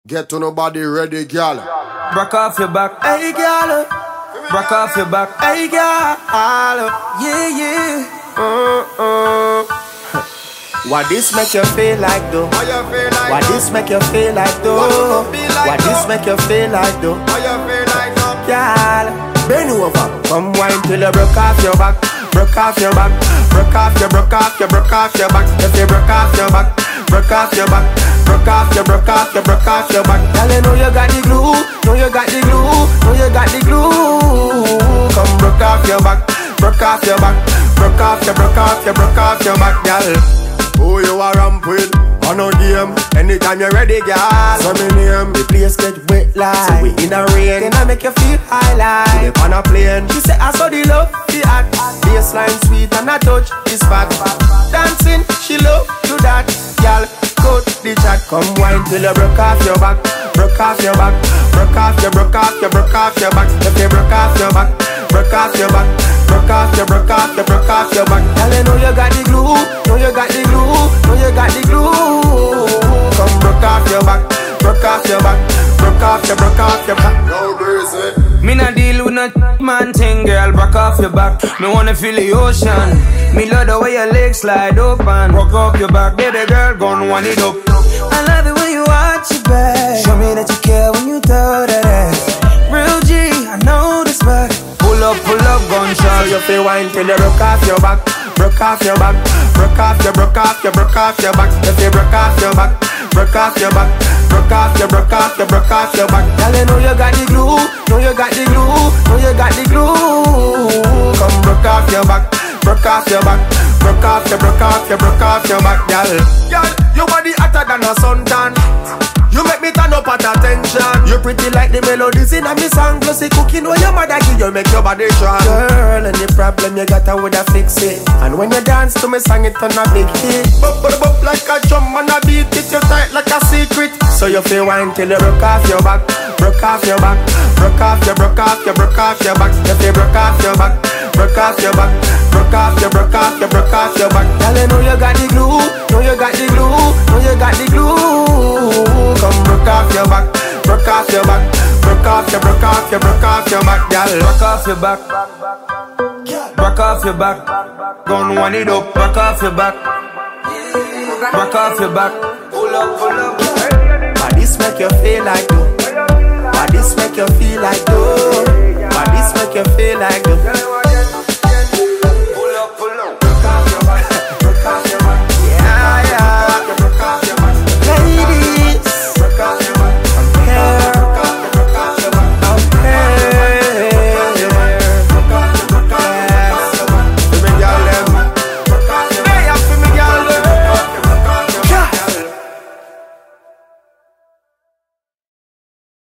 Get to nobody ready, girl. Broke off your back, hey girl. Broke off your back, hey girl. Yeah, yeah. What this make you feel like though? How you feel like What this make you feel like though? What this make you feel like though? How you feel like Girl, bend over, come wine till you broke off your back. Broke off your back, broke off your, broke off your, broke off your back. If you broke off your back, broke off your back, broke off your, broke off your, broke off your back. Girl, you know you got the glue, know you got the glue, know you got the glue. Come broke off your back, broke off your back, broke off your, broke off your, broke off your back, girl. who you are ramp with? On no game, anytime you're ready, girl. So me name, The place get wet like so we in a rain. Then I make you feel high like Live on a plane. She say I saw the love, the act. Baseline sweet and I touch the spot. Dancing, she love to that. Y'all, cut the chat. Come wine till you broke off your back. Broke off your back. Broke off your, broke off your, broke off your back. If you broke off your back, broke off your back. Broke off your, broke off your, broke off your back. Girl, you know you got the glue. Know you got the glue. Know you got the glue. Come broke off your back. Broke off your back. Broke off your, broke off your back. No breezy. Me not deal with no man thing, girl. Broke off your back. Me wanna feel the ocean. Me love the way your legs slide open. Broke off your back, baby girl, gon' wind it up. I love the way you watch your back. Show me that you care when you throw that ass. Real G, I know this back. Pull up, gunshot. You feel wine till you broke off your back. Broke off your back. Broke off your, broke off your, broke off your back. If you broke off your back, broke off your back. Broke off your, broke off your, broke off your back. Girl, you know you got the glue. Know you got the glue. Know you got the glue. Come broke off your back. Broke off your back. Broke off your, broke off your, broke off your back, girl. Girl, your body hotter than a suntan. You make me turn up at attention. You pretty like the melodies in a me song. Plus the cooking when your mother give you make your body strong. Girl, any problem you got, I woulda fix it. And when you dance to me song, it turn a big hit. Bop, bop, bop like a drum and a beat it. You tight like a secret. So you feel wine till you broke off your back. Broke off your back. Broke off your, broke off your, broke off your back. You feel broke off your back. Broke off your back. Broke off your, broke off your, broke off your back. Girl, you know you got the glue. Know you got the glue. Know you got the glue. Come broke off your back. Broke off your back. Broke off your, broke off your, broke off your back, girl. Broke off your back. Broke off your back. Gon' wind it up. Broke off your back. Broke off your back. Pull up, pull up. Why this make you feel like though? Why this make you feel like though? Why this make you feel like